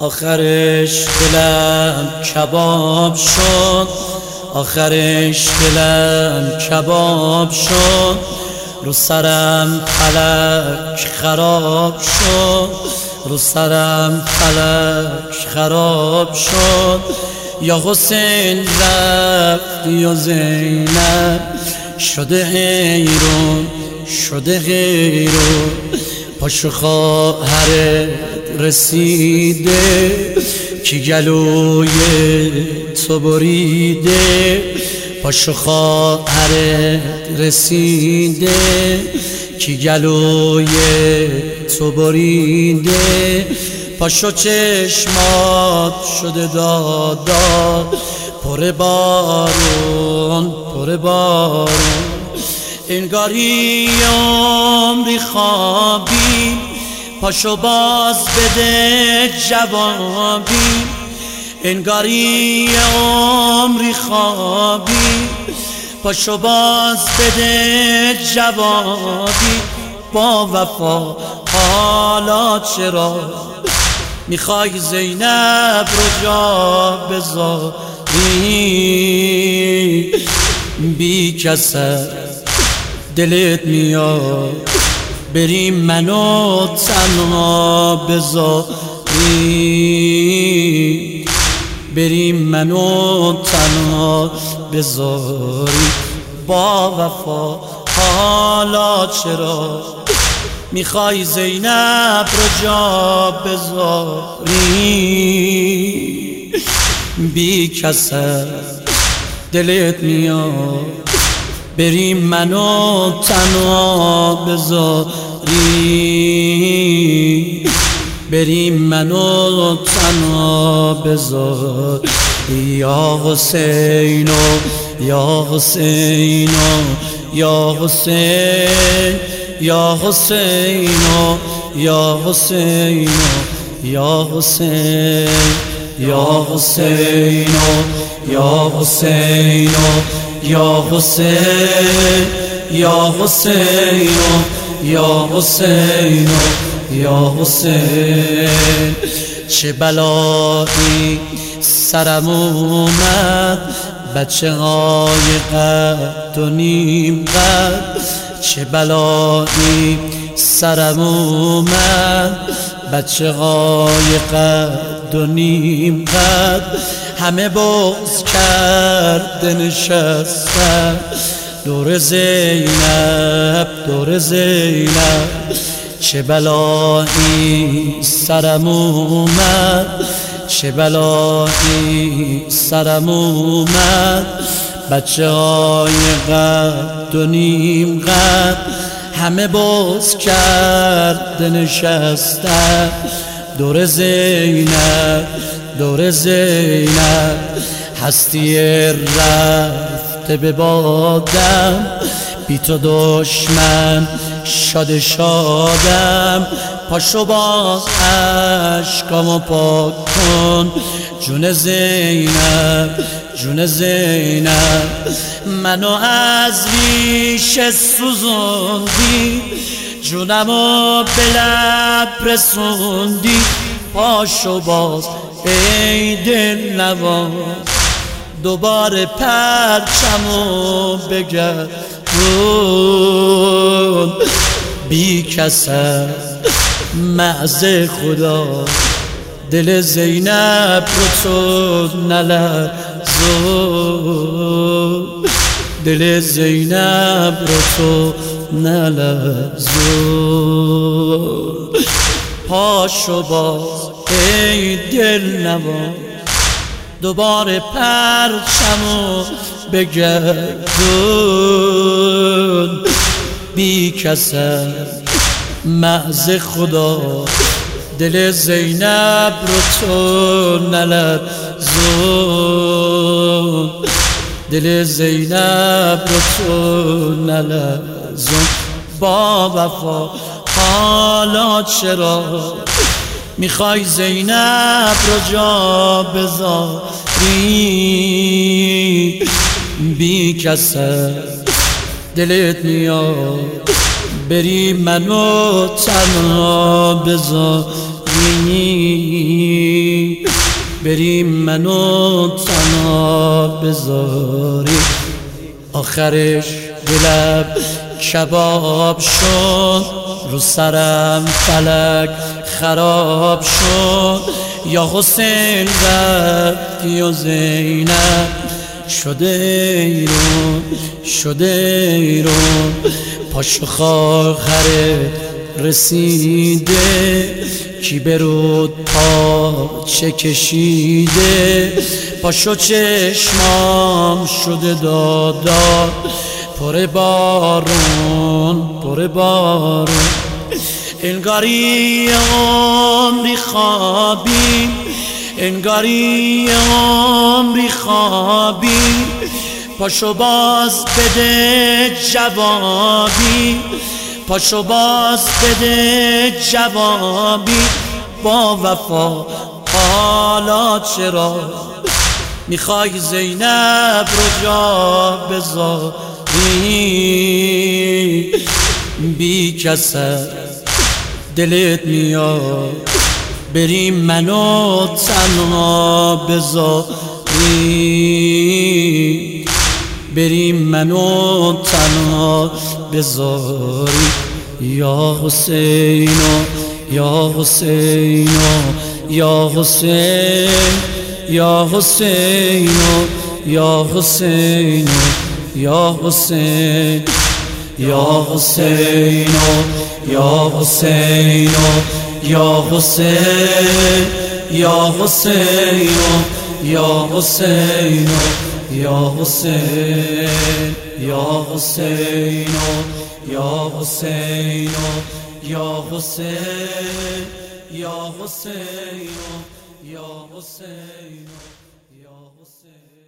آخرش دلم کباب شد، آخرش دلم کباب شد، رو سرم فلک خراب شد، رو سرم فلک خراب شد. یا حسین رفتی یا زینب شده حیرون، شده حیرون. پاشو خواهرت رسیده کی گلوی تو بریده، پاشو خواهرت رسیده کی گلوی تو بریده. پاشو چشمات شده دادا پر بارون، پر بارون. انگاری عمری خوابی، پاشو باز بده جوابی. انگاری عمری خوابی، پاشو باز بده جوابی. با وفا حالا چرا میخوای زینب رو جا بذاری؟ بی کسه دلت میاد بریم منو تنها بذاری، بریم منو تنها بذاری. با وفا حالا چرا میخوای زینب رو جا بذاری؟ بی کسه دلت میاد بریم منو تنها بذاری، بریم منو تنها بذاری. یا حسینو یا حسینو یا حسین، یا حسینو یا حسینو یا حسین، یا حسینو یا حسینو یا حسین، یا حسینو یا حسینو یا حسین. چه بلایی سرم اومد بچه های قد و نیم قد، چه بلایی سرم اومد بچه های قد و نیم قد. همه بغض کرده نشستن دور زینب، دور زینب. چه بلایی سرم اومد، چه بلایی سرم اومد بچه های قد و نیم قد. همه بغض کرده نشستن دور زینب، دور زینب. هستی رفته به بادم، بی تو دشمن شاد شادم. پاشو باز عشقامو پاک کن جون زینب، جون زینب. منو از ریشه سوزوندی، جونمو به لب رسوندی. پاشو باز ای دل نواز دوباره پرچمو بگردون. بی کسه معز خدا دل زینب رو تو نلرزون، دل زینب رو تو نلرزون. پاشو باز ای دل نواز دوباره پرچمو بگردون. بی کسه معز خدا دل زینب رو تو نلرزون، دل زینب رو تو نلرزون. با وفا حالا چرا میخوای زینب رو جا بذاری؟ بی کسه دلت میاد بری منو تنها بذاری. بریم منو تنها بذاری. آخرش دلم کباب شد، رو سرم فلک خراب شد. یا حسین رفتی و زینب شده ایرون. پاشو خواهرت رسیده، کی برود پاچه کشیده. پاشو چشمام شده دادا پر بارون. انگاری عمری خوابی، انگاری عمری خوابی. پاشو باز بده جوابی، پاشو باز بده جوابی. با وفا حالا چرا میخوای زینب رو جا بذاری؟ بی کسه دلت میاد بریم منو تنها بذاری، بریم منو تنها بذاری. یا حسینو یا حسینو یا حسین، یا حسینو یا حسینو یا حسین، یا حسینو یا حسینو یا حسین، یا حسینو یا حسینو یا حسین، یا حسینو یا حسینو یا حسین، یا حسینو یا حسینو یا حسین.